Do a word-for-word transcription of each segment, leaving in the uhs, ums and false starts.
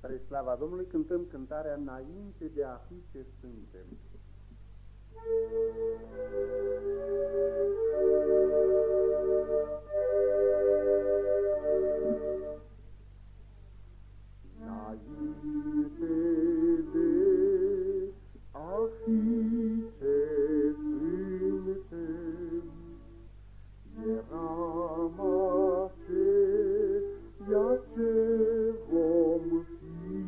Spre slava Domnului cântăm cântarea Înainte de a fi ce suntem. Înainte de a fi ce suntem, eram aceea ce vom fi,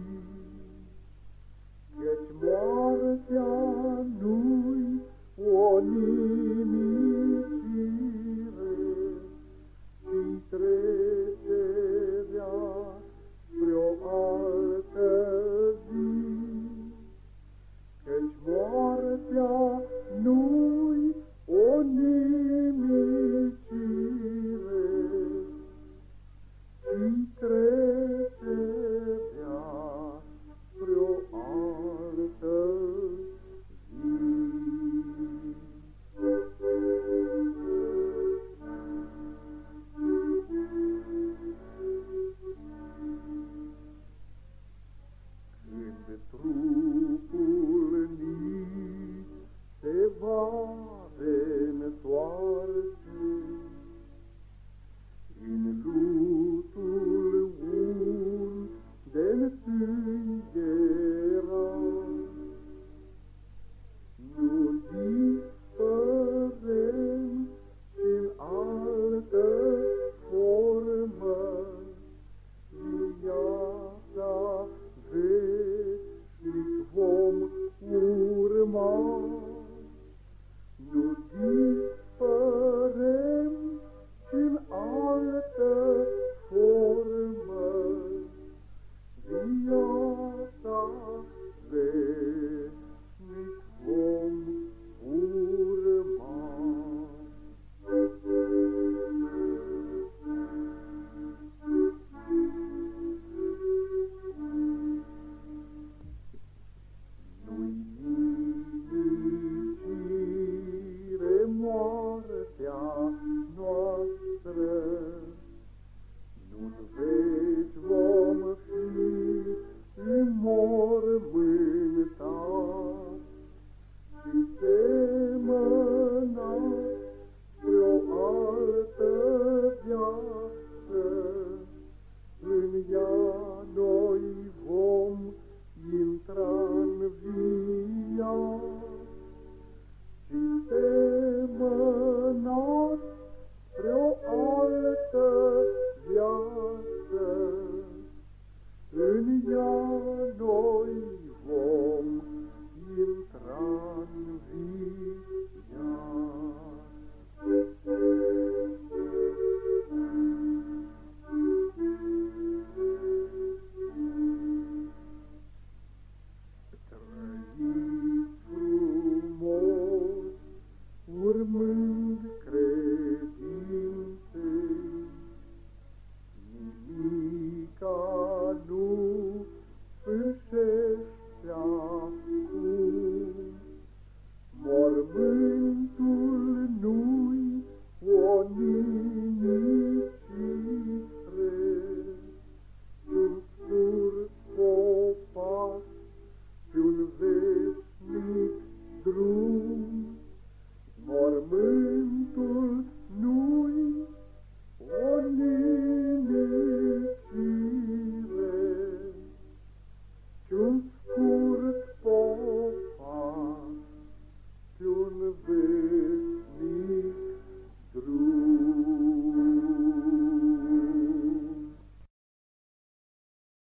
căci moartea nu-i o nimicire, ci trecerea spre o altă zi, căci moartea nu-i o nimicire, ci trecerea spre o altă zi. Când trupul ni se va reîntoarce, în lutul unde-n sângera, nu dispărem și-n altă formă, viața veșnic vom urma. Nu dispărem și-n altă formă, viața veșnic vom urma. Nu-i nimicire moartea noastră, nu-n veci vom fi înmormântați, și semănați spre o altă viață, în ea noi vom intra-n via, și semănați spre o altă viață, în ea noi